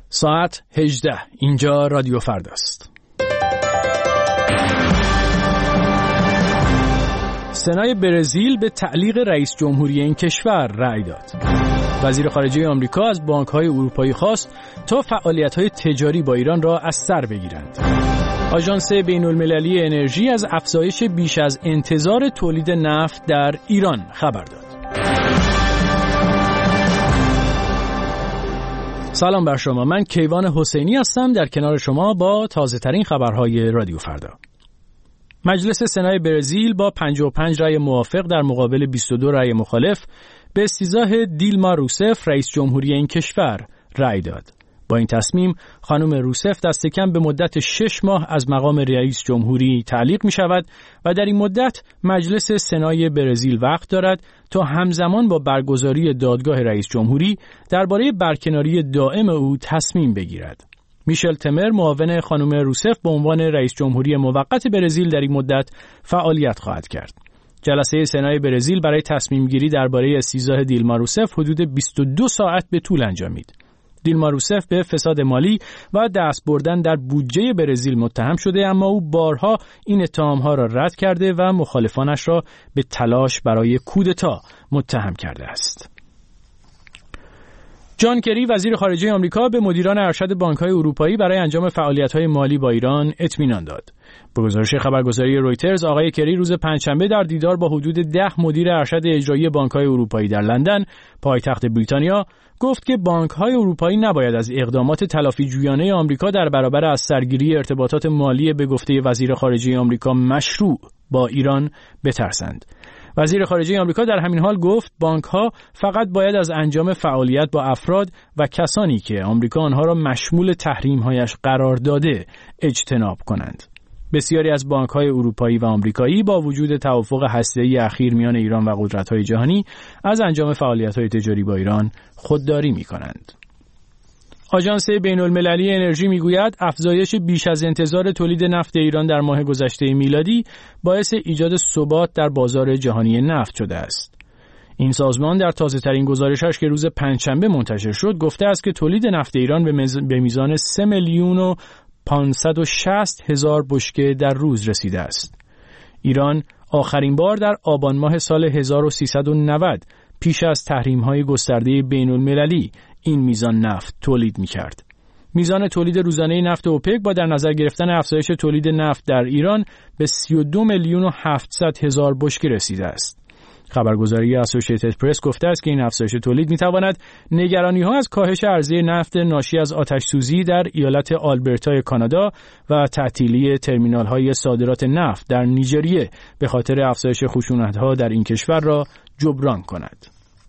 ساعت 18. اینجا رادیو فرداست. سنای برزیل به تعلیق رئیس جمهوری این کشور رأی داد. وزیر خارجه آمریکا از بانک‌های اروپایی خواست تا فعالیت‌های تجاری با ایران را از سر بگیرند. آژانس بین‌المللی انرژی از افزایش بیش از انتظار تولید نفت در ایران خبر داد. سلام بر شما، من کیوان حسینی هستم در کنار شما با تازه ترین خبرهای رادیو فردا. مجلس سنای برزیل با 55 رأی موافق در مقابل 22 رأی مخالف به استیضاح دیلما روسف رئیس جمهوری این کشور رأی داد. با این تصمیم خانم روسف دست کم به مدت 6 ماه از مقام رئیس جمهوری تعلیق می شود و در این مدت مجلس سنای برزیل وقت دارد تا همزمان با برگزاری دادگاه رئیس جمهوری درباره برکناری دائم او تصمیم بگیرد. میشل تمر معاون خانم روسف به عنوان رئیس جمهوری موقت برزیل در این مدت فعالیت خواهد کرد. جلسه سنای برزیل برای تصمیم گیری درباره استیضاح دیلما روسف حدود 22 ساعت به طول انجامید. دیلما روسف به فساد مالی و دست بردن در بودجه برزیل متهم شده، اما او بارها این اتهام‌ها را رد کرده و مخالفانش را به تلاش برای کودتا متهم کرده است. جان کری وزیر خارجه آمریکا به مدیران ارشد بانک‌های اروپایی برای انجام فعالیت‌های مالی با ایران اطمینان داد. به گزارش خبرگزاری رویترز، آقای کری روز پنجشنبه در دیدار با حدود 10 مدیر ارشد اجرایی بانک‌های اروپایی در لندن، پایتخت بریتانیا، گفت که بانک‌های اروپایی نباید از اقدامات تلافی‌جویانه آمریکا در برابر از سرگیری ارتباطات مالی به گفته وزیر خارجه آمریکا مشروع با ایران بترسند. وزیر خارجه آمریکا در همین حال گفت بانک‌ها فقط باید از انجام فعالیت با افراد و کسانی که آمریکا آنها را مشمول تحریم‌هایش قرار داده اجتناب کنند. بسیاری از بانک‌های اروپایی و آمریکایی با وجود توافق هسته‌ای اخیر میان ایران و قدرت‌های جهانی از انجام فعالیت‌های تجاری با ایران خودداری می‌کنند. آژانس بین‌المللی انرژی میگوید افزایش بیش از انتظار تولید نفت ایران در ماه گذشته میلادی باعث ایجاد ثبات در بازار جهانی نفت شده است. این سازمان در تازه‌ترین گزارشش که روز پنجشنبه منتشر شد گفته است که تولید نفت ایران به میزان 3,560,000 بشکه در روز رسیده است. ایران آخرین بار در آبان ماه سال 1390 پیش از تحریم‌های گسترده بین‌المللی این میزان نفت تولید می‌کرد. میزان تولید روزانه نفت اوپک با در نظر گرفتن افزایش تولید نفت در ایران به 32,700,000 بشکه رسیده است. خبرگزاری اسوسییتد پرس گفته است که این افزایش تولید می‌تواند نگرانی‌ها از کاهش عرضه نفت ناشی از آتش‌سوزی در ایالت آلبرتای کانادا و تعطیلی ترمینال‌های صادرات نفت در نیجریه به خاطر افزایش خشونت‌ها در این کشور را جبران کند.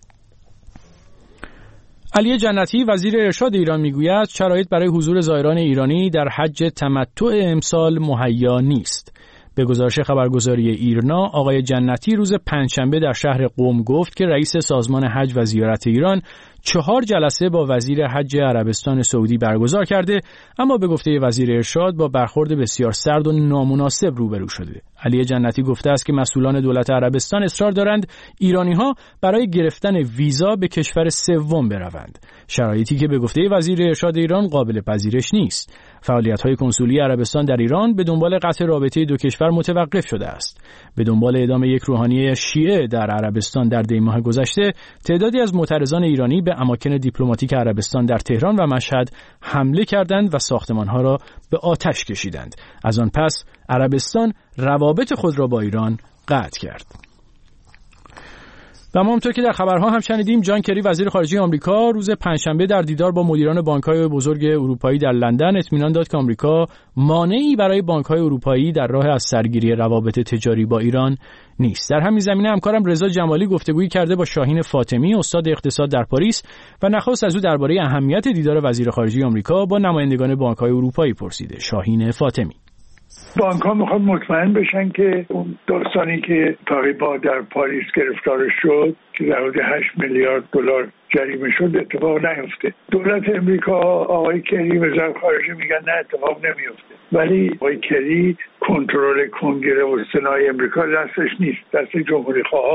علی جنتی وزیر ارشاد ایران میگوید شرایط برای حضور زائران ایرانی در حج تمتع امسال مهیا نیست. به گزارش خبرگزاری ایرنا، آقای جنتی روز پنجشنبه در شهر قم گفت که رئیس سازمان حج و زیارت ایران 4 جلسه با وزیر حج عربستان سعودی برگزار کرده، اما به گفته وزیر ارشاد با برخورد بسیار سرد و نامناسب روبرو شده. علی جنتی گفته است که مسئولان دولت عربستان اصرار دارند ایرانی‌ها برای گرفتن ویزا به کشور سوم بروند، شرایطی که به گفته وزیر ارشاد ایران قابل پذیرش نیست. فعالیت‌های کنسولی عربستان در ایران به دنبال قطع رابطه دو کشور متوقف شده است. به دنبال اعدام یک روحانی شیعه در عربستان در دی ماه گذشته، تعدادی از معترضان ایرانی به اماکن دیپلماتیک عربستان در تهران و مشهد حمله کردند و ساختمان‌ها را به آتش کشیدند. از آن پس عربستان روابط خود را با ایران قطع کرد. و همونطور که در خبرها هم شنیدیم، جان کری وزیر خارجه آمریکا روز پنجشنبه در دیدار با مدیران بانک‌های بزرگ اروپایی در لندن اطمینان داد که آمریکا مانعی برای بانک‌های اروپایی در راه از سرگیری روابط تجاری با ایران نیست. در همین زمینه همکارم رضا جمالی گفتگویی کرده با شاهین فاطمی، استاد اقتصاد در پاریس، و نخست از او درباره اهمیت دیدار وزیر خارجه آمریکا با نمایندگان بانک‌های اروپایی پرسیده. شاهین فاطمی: بانک‌ها میخوان مطمئن بشن که اون داستانی که تقریبا در پاریس گرفتار شد که در حدود 8 میلیارد دلار جریمه شد اتفاق نیفته. دولت امریکا، آقای کری وزیر خارجه میگن نه اتفاق نمیفته، ولی آقای کری کنترل کنگره و سنای امریکا دستش نیست، دست جمهوری خواهاست.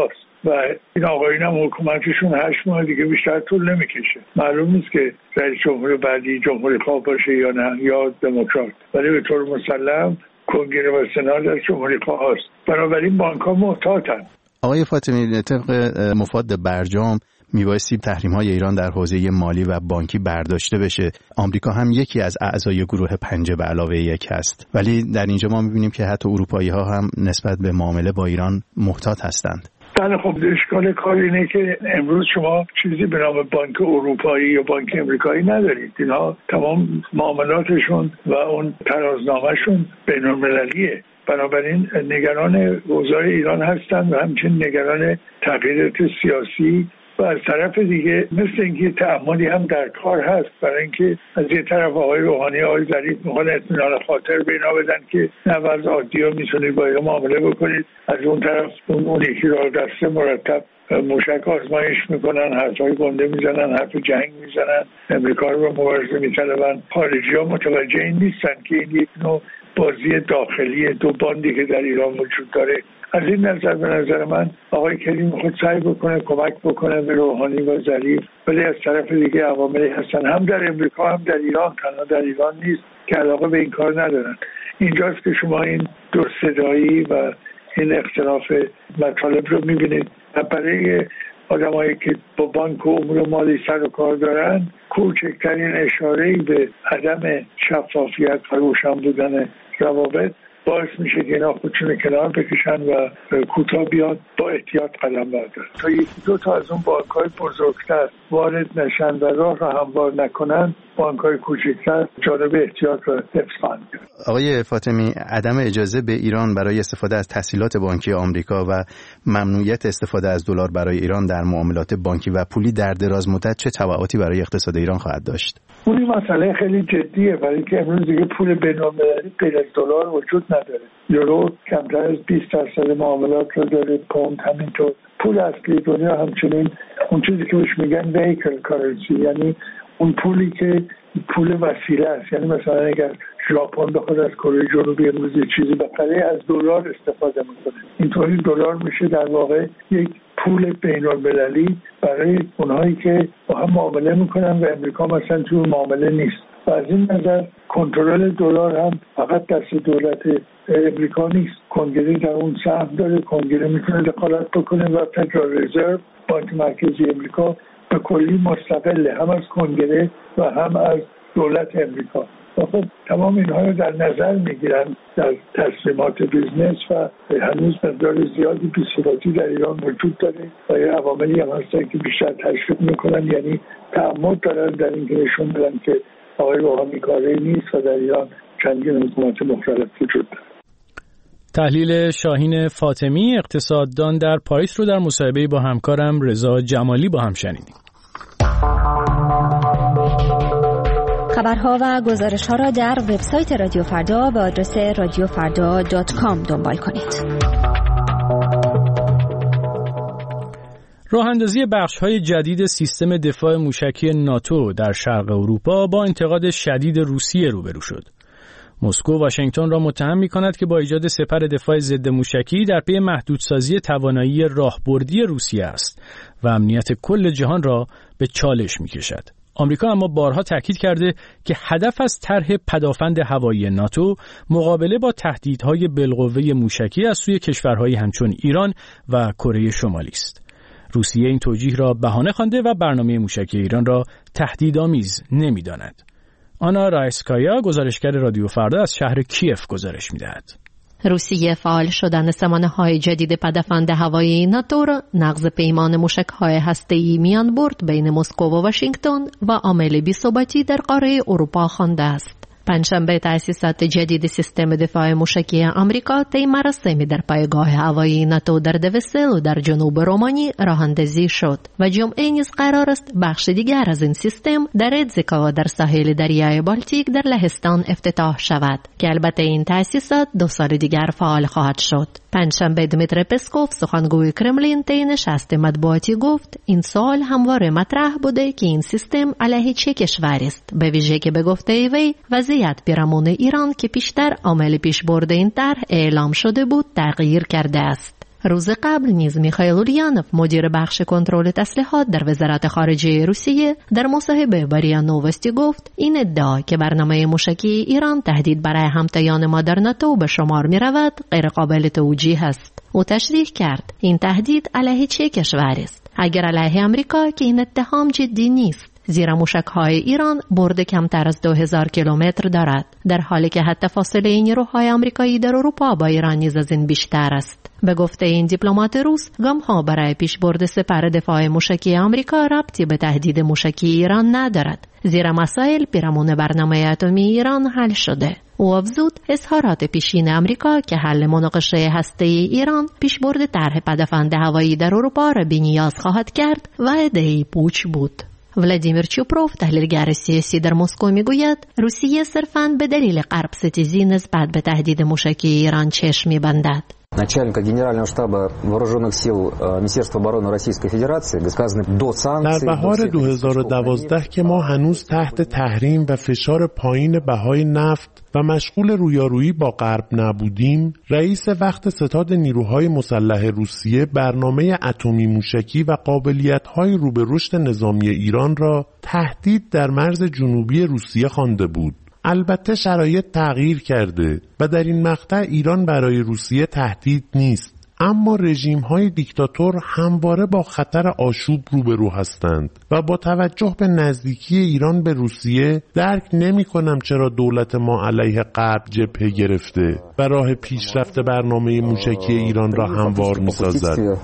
و این آقایون هم حکومتشون 8 ماه دیگه بیشتر طول نمیکشه. معلوم نیست که رئیس جمهور بعدی جمهوری خواه باشه یا نه یا دموکرات، ولی به طور مسلم کنگره و سنا در جمهوری خواه هست. بنابراین بانک‌ها محتاطن. آقای فاطمی، طبق مفاد برجام میبایستی تحریم‌های ایران در حوزه مالی و بانکی برداشته بشه. آمریکا هم یکی از اعضای گروه 5 به علاوه 1 هست، ولی در اینجا ما میبینیم که حتی اروپایی‌ها هم نسبت به معامله با ایران محتاط هستند. بله، خب اشکال کار اینه که امروز شما چیزی به نام بانک اروپایی یا بانک امریکایی ندارید. اینا تمام معاملاتشون و اون ترازنامه‌شون بین‌المللیه. بنابراین نگران اوضاع ایران هستند و همچنین نگران تغییرات سیاسی و از طرف دیگه مثل اینکه تعاملی هم در کار هست، برای اینکه از یه طرف آقای روحانی آقای ظریف میخوان اطمینان خاطر به اینا بدن که نه وضع عادی ها میتونید با اینا معامله بکنید، از اون طرف اون یکی را دسته مرتب موشک آزمایش میکنن، حرفای گنده میزنن، حرف جنگ میزنن، امریکا رو به مبارزه میطلبن. خارجی ها متوجه این نیستن که این یک نوع بازی داخلی دو باندی که در ایران وجود داره. از این نظر به نظر من آقای کری میخواد سعی بکنه کمک بکنه به روحانی و ظریف، ولی از طرف دیگه عواملی هستن هم در امریکا هم در ایران، تنها در ایران نیست، که علاقه به این کار ندارن. اینجاست که شما این دو صدایی و این اختلاف مطالب رو میبینید. برای آدمایی که با بانک و امور مالی سر و کار دارن، کوچکترین اشاره‌ای به عدم شفافیت و روشن بودن روابط باعث میشه که اینا خودشون کنار بکشن و کوتاه بیاد با احتیاط قدم بردارن تا یکی دو تا از اون بانک‌های بزرگتر وارد نشن و راه را هموار نکنن. بانک‌های کوچکتر جانب احتیاط را حفظ خواهند کرد. آقای فاطمی، عدم اجازه به ایران برای استفاده از تسهیلات بانکی آمریکا و ممنوعیت استفاده از دلار برای ایران در معاملات بانکی و پولی در دراز مدت چه تبعاتی برای اقتصاد ایران خواهد داشت؟ اون مسئله خیلی جدیه، برای اینکه امروز دیگه پول بین‌المللی غیر از دلار وجود نداره. یورو کمتر از 20% معاملات رو داره، پوند همینطور. پول اصلی دنیا همچنین اون چیزی که بهش میگن ویکل کارنسی، یعنی اون پولی که پول وسیله است. یعنی مثلا اگر ژاپن بخواد از کره جنوبی امروز چیزی بخره از دلار استفاده میکنه، اینطوری دلار میشه در واقع یک پول بین‌المللی برای اونهایی که با هم معامله میکنن و امریکا مثلا توی معامله نیست. و از این نظر کنترل دلار هم فقط دست دولت امریکا نیست، کنگره در اون سهم داره. کنگره میتونه دخالت بکنه و فدرال رزرو، بانک مرکزی امریکا، به کلی مستقله هم از کنگره و هم از دولت امریکا. و خب تمام اینها رو در نظر میگیرن در تصمیمات بیزنس و هنوز مقدار زیادی بی‌ثباتی در ایران وجود داره و یه عواملی هم هستن که بیشتر تشویق میکنن، یعنی تعمد دارن در اینکه نشون بدن که آقای روحانی کاری نیست و در ایران چندین حکومت مختلف وجود داره. تحلیل شاهین فاطمی، اقتصاددان در پاریس، رو در مصاحبه با همکارم رضا جمالی با هم شنیدیم. خبرها و گزارش‌ها را در وبسایت رادیو فردا به آدرس radiofarda.com دنبال کنید. راه‌اندازی بخش‌های جدید سیستم دفاع موشکی ناتو در شرق اروپا با انتقاد شدید روسیه روبرو شد. مسکو واشنگتن را متهم می‌کند که با ایجاد سپر دفاع ضد موشکی در پی محدودسازی توانایی راهبردی روسیه است و امنیت کل جهان را به چالش می‌کشد. آمریکا اما بارها تاکید کرده که هدف از طرح پدافند هوایی ناتو مقابله با تهدیدهای بالقوه موشکی از سوی کشورهایی همچون ایران و کره شمالی است. روسیه این توجیه را بهانه خوانده و برنامه موشکی ایران را تهدیدآمیز نمی‌داند. آنا رایسکایا، گزارشگر رادیو فردا، از شهر کیف گزارش می‌دهد. روسیه فعال شدن سامانه‌های جدید پدافند هوایی ناتو را نقض پیمان موشک‌های هسته‌ای میان برد بین مسکو و واشنگتن و عامل بی‌ثباتی در قاره اروپا خوانده است. پنجشنبه تأسیسات جدید سیستم دفاع موشکی آمریکا طی مراسمی در پایگاه هوایی ناتو در دوسل و در جنوب رومانی راه‌اندازی شد و جمعه نیز قرار است بخش دیگر از این سیستم در ادزیکا و در ساحل دریای بالتیک در لهستان افتتاح شود که البته این تأسیسات 2 سال دیگر فعال خواهد شد. پنجشنبه دمیتری پسکوف، سخنگوی کرملین، طی نشست مطبوعاتی گفت این سوال همواره مطرح بوده که این سیستم علیه چه کشوری است، به ویژه که به گفته وی وضعیت پیرامون ایران که پیشتر عامل پیشبرد این طرح اعلام شده بود تغییر کرده است. روز قبل نیز میخائیل اوليانوف مدیر بخش کنترل تسلیحات در وزارت خارجه روسیه در مصاحبه با ریا نووستی گفت این ادعا که برنامه موشکی ایران تهدید برای همتایان ما در ناتو به شمار میرود غیر قابل توجیه است. او تشریح کرد این تهدید علیه چه کشوری است؟ اگر علیه آمریکا که این اتهام جدی نیست، زیرا موشک‌های ایران برد کمتر از 2000 کیلومتر دارد، در حالی که حتی فاصله نیروهای آمریکایی در اروپا با ایران نیز از این بیشتر است. به گفته این دیپلمات روس، گام‌ها برای پیشبرد سپر دفاع موشکی آمریکا ربطی به تهدید موشکی ایران ندارد، زیرا مسائل پیرامون برنامه اتمی ایران حل شده. او افزود اظهارات پیشین آمریکا که حل مناقشه هسته‌ای ایران پیشبرد طرح پدافند هوایی در اروپا را بی‌نیاز خواهد کرد و ایده‌ای پوچ بود. ولادیمیر چوپروف تحلیلگر سیاسی در مسکو میگوید روسیه صرفاً به دلیل غرب ستیزی نسبت به تهدید موشکی ایران چشم می‌بندد. Начальника Генерального штаба Вооруженных сил Министерства обороны Российской Федерации сказано до санкций. در بهار 2012 که ما هنوز تحت تحریم و فشار پایین بهای نفت و مشغول رویارویی با غرب نبودیم، رئیس وقت ستاد نیروهای مسلح روسیه برنامه اتمی موشکی و قابلیت‌های رو به رشد نظامی ایران را تهدید در مرز جنوبی روسیه خوانده بود. البته شرایط تغییر کرده و در این مقطع ایران برای روسیه تهدید نیست، اما رژیم‌های دیکتاتور همواره با خطر آشوب روبرو هستند و با توجه به نزدیکی ایران به روسیه درک نمی‌کنم چرا دولت ما علیه غرب جبهه گرفته و راه پیشرفت برنامه موشکی ایران را هموار می‌سازد.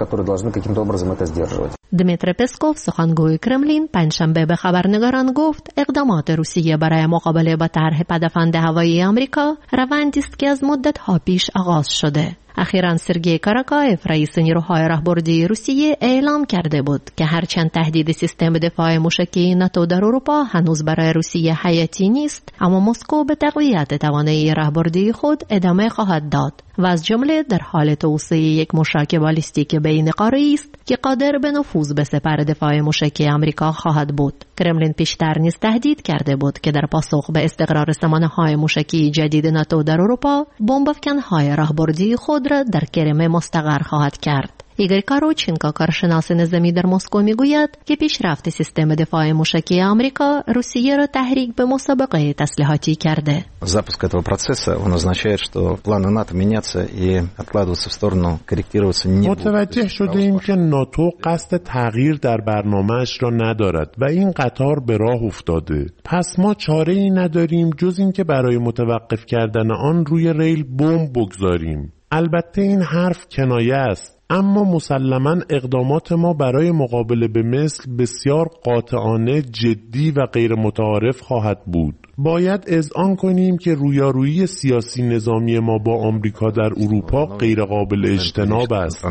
دمیتری پسکوف سخنگوی کرملین پنجشنبه به خبرنگاران گفت اقدامات روسیه برای مقابله با طرح پدافند هوایی آمریکا روندی است که از مدت‌ها پیش آغاز شده. اخیراً سرگئی کاراکایف رئیس نیروهای راهبردی روسیه اعلام کرده بود که هرچند تهدید سیستم دفاع موشکی ناتو در اروپا هنوز برای روسیه حیاتی نیست، اما مسکو به تقویت توانایی راهبردی خود ادامه خواهد داد و از جمله در حال توسعه یک موشک بالیستیک بین قاره‌ای است که قادر به نفوذ به سپر دفاع موشکی آمریکا خواهد بود. کرملین پیشتر نیز تهدید کرده بود که در پاسخ به استقرار سامانه‌های موشکی جدید ناتو در اروپا، بمب‌افکن‌های راهبردی خود را در کرم مستقر خواهد کرد. ایگور کاروچینکو کارشناس نظامی در مسکو میگوید که پیشرفت سیستم دفاع موشکی آمریکا روسیه را تحریک به مسابقه تسلیحاتی کرده. Запуск этого процесса он означает, что планы НАТО меняться и откладываться в сторону, корректироваться не будут. متوجه شده ایم که ناتو قصد تغییر در برنامه‌اش را ندارد و این قطار به راه افتاده. پس ما چاره‌ای نداریم جز اینکه برای متوقف کردن آن روی ریل بمب بگذاریم. البته این حرف کنایه است، اما مسلماً اقدامات ما برای مقابله به مثل بسیار قاطعانه، جدی و غیر متعارف خواهد بود. باید اذعان کنیم که رویارویی سیاسی نظامی ما با آمریکا در اروپا غیر قابل اجتناب است.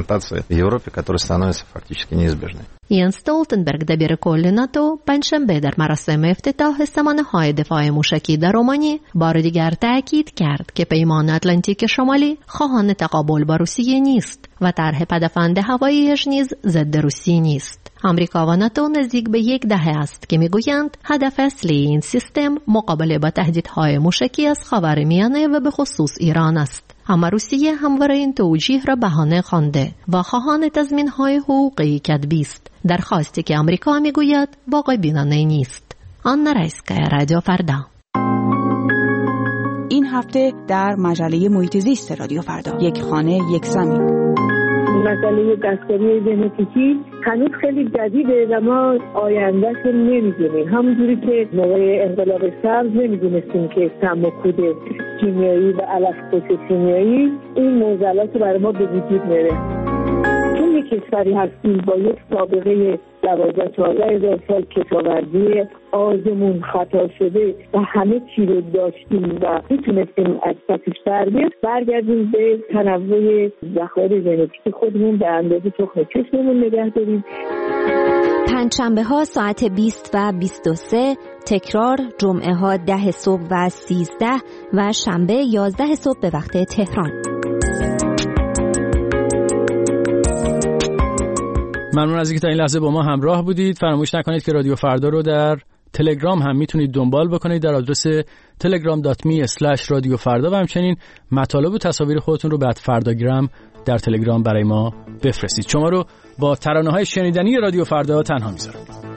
یانس استولتنبرگ دبیر کل ناتو پنجشنبه در مراسم افتتاح سامانه‌های دفاع موشکی در رومانی بار دیگر تاکید کرد که پیمان اتلانتیک شمالی خواهان تقابل با روسیه نیست و طرح پدافند هواییش نیز ضد روسیه نیست. آمریکا و ناتو نزدیک به یک دهه است که میگویند هدف اصلی این سیستم مقابله با تهدیدهای موشکی از خاورمیانه و به خصوص ایران است. اما روسیه همواره این توجیه را بهانه خوانده و خواهان تضمین‌های حقوقی کدبی است، درخواستی که آمریکا میگوید واقع بینانه نیست. آنا رایسکایا، رادیو فردا. این هفته در مجله محیط زیست رادیو فردا، یک خانه یک زمین. مسئله دستکاری ژنتیکی هنوز خیلی جدیده و ما آیندهش رو نمیدونیم. همونجوری که موقع انقلاب سبز نمیدونستیم که سم و کود کیمیایی و علف‌پوش کیمیایی این معضلات رو برای ما به وجود میاره. چون یک کشوری هستیم با یک سابقه 12-14 سال کشاورزی آزمون خطا شده و همه چی رو داشتیم و میتونستیم از پسش برگردیم به تنوع ذخایر ژنتیک خودمون به اندازه تخم چشممون نگه داریم. پنجشنبه ها ساعت 20 و 23، تکرار جمعه ها 10 صبح و 13 و شنبه 11 صبح به وقت تهران. ممنون از اینکه تا این لحظه با ما همراه بودید. فراموش نکنید که رادیو فردا رو در تلگرام هم میتونید دنبال بکنید در آدرس telegram.me/radiofrda و همچنین مطالب و تصاویر خودتون رو به @فرداگرام در تلگرام برای ما بفرستید. شما رو با ترانه‌های شنیدنی رادیو فردا تنها میذارم.